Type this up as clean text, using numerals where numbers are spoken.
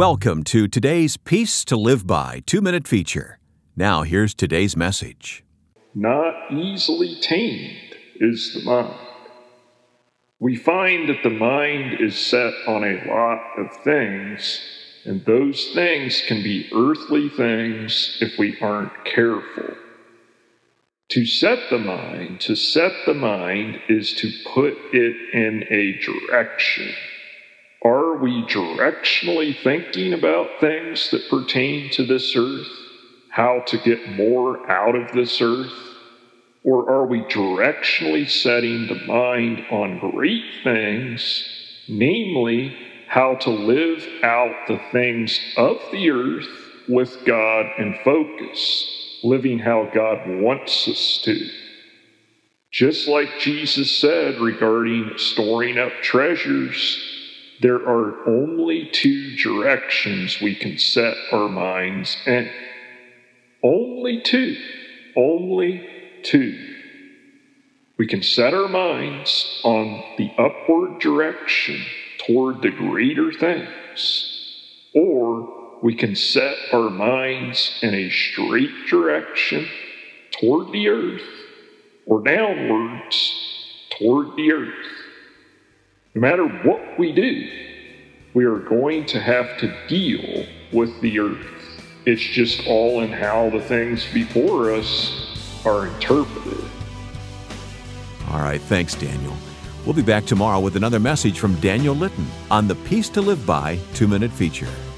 Welcome to today's Peace to Live By 2-minute feature. Now here's today's message. Not easily tamed is the mind. We find that the mind is set on a lot of things, and those things can be earthly things if we aren't careful. To set the mind is to put it in a direction. Are we directionally thinking about things that pertain to this earth? How to get more out of this earth? Or are we directionally setting the mind on great things, namely how to live out the things of the earth with God in focus, living how God wants us to? Just like Jesus said regarding storing up treasures, there are only two directions we can set our minds in. Only two. We can set our minds on the upward direction toward the greater things, or we can set our minds in a straight direction toward the earth, or downwards toward the earth. No matter what we do, we are going to have to deal with the earth. It's just all in how the things before us are interpreted. All right, thanks, Daniel. We'll be back tomorrow with another message from Daniel Litton on the Peace to Live By 2-minute feature.